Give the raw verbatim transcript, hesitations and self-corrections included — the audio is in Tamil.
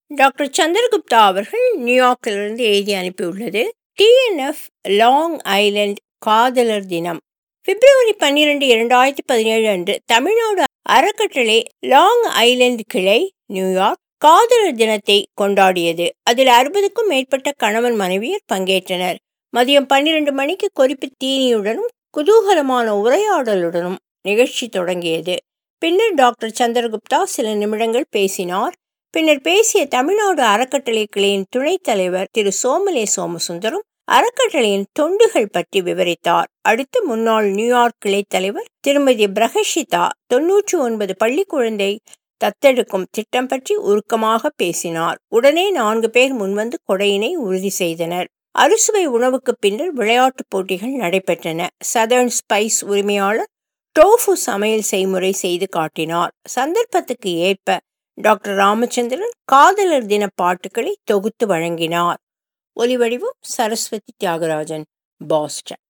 டாக்டர் சந்திரகுப்தா அவர்கள் நியூயார்க்கிலிருந்து எழுதி அனுப்பியுள்ளது. டிஎன்எஃப் லாங் ஐலண்ட் காதலர் தினம் பிப்ரவரி பன்னிரண்டு இரண்டாயிரத்தி பதினேழு அன்று தமிழ்நாடு அறக்கட்டளை லாங் ஐலண்ட் கிளை நியூயார்க் காதலர் தினத்தை கொண்டாடியது. அதில் அறுபதுக்கும் மேற்பட்ட கணவன் மனைவியர் பங்கேற்றனர். மதியம் பன்னிரண்டு மணிக்கு கொறிப்பு தீனியுடனும் குதூகலமான உரையாடலுடனும் நிகழ்ச்சி தொடங்கியது. பின்னர் டாக்டர் சந்திரகுப்தா சில நிமிடங்கள் பேசினார். பின்னர் பேசிய தமிழ்நாடு அறக்கட்டளை கிளையின் துணைத் தலைவர் திரு சோமலே சோமசுந்தரம் அறக்கட்டளையின் தொண்டுகள் பற்றி விவரித்தார். அடுத்து முன்னாள் நியூயார்க் கிளை தலைவர் திருமதி பிரகஷிதா தொன்னூற்றி ஒன்பது பள்ளி குழந்தை தத்தெடுக்கும் திட்டம் பற்றி உருக்கமாக பேசினார். உடனே நான்கு பேர் முன்வந்து கொடையினை உறுதி செய்தனர். அறுசுவை உணவுக்கு பின்னர் விளையாட்டுப் போட்டிகள் நடைபெற்றன. சதர்ன் ஸ்பைஸ் உரிமையாளர் டோஃபு சமையல் செய்முறை செய்து காட்டினார். சந்தர்ப்பத்துக்கு ஏற்ப டாக்டர் ராமச்சந்திரன் காதலர் தின பாட்டுகளை தொகுத்து வழங்கினார். ஒலிவடிவம் சரஸ்வதி தியாகராஜன், பாஸ்டன்.